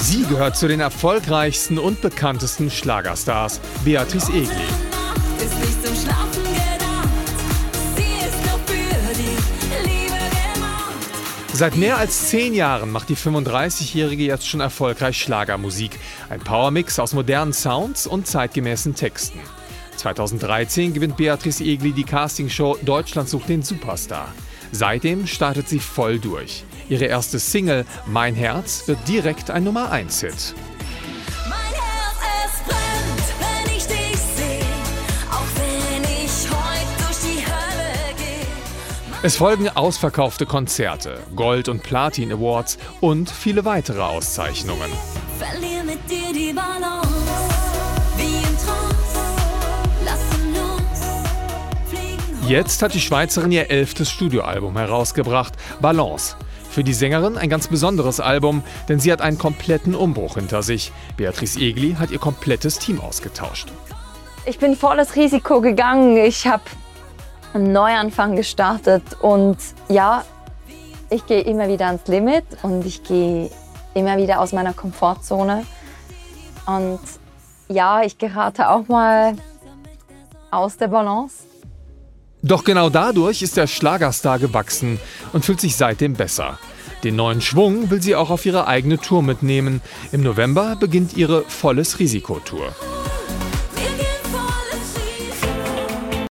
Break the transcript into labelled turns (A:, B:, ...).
A: Sie gehört zu den erfolgreichsten und bekanntesten Schlagerstars, Beatrice Egli.
B: Ist nicht zum Schlafen gedacht, sie ist nur für die Liebe gemacht.
A: Seit mehr als 10 Jahren macht die 35-Jährige jetzt schon erfolgreich Schlagermusik. Ein Powermix aus modernen Sounds und zeitgemäßen Texten. 2013 gewinnt Beatrice Egli die Castingshow Deutschland sucht den Superstar. Seitdem startet sie voll durch. Ihre erste Single Mein Herz wird direkt ein Nummer-1-Hit.
B: Mein Herz, es brennt, wenn ich dich sehe, auch wenn ich heute durch die Hölle gehe.
A: Es folgen ausverkaufte Konzerte, Gold- und Platin-Awards und viele weitere Auszeichnungen.
B: Verlier mit dir die Balance, wie im Trance, lassen los, fliegen.
A: Jetzt hat die Schweizerin ihr 11. Studioalbum herausgebracht, Balance. Für die Sängerin ein ganz besonderes Album, denn sie hat einen kompletten Umbruch hinter sich. Beatrice Egli hat ihr komplettes Team ausgetauscht.
C: Ich bin volles Risiko gegangen. Ich habe einen Neuanfang gestartet und ja, ich gehe immer wieder ans Limit und ich gehe immer wieder aus meiner Komfortzone. Und ja, ich gerate auch mal aus der Balance.
A: Doch genau dadurch ist der Schlagerstar gewachsen und fühlt sich seitdem besser. Den neuen Schwung will sie auch auf ihre eigene Tour mitnehmen. Im November beginnt ihre Volles-Risiko-Tour.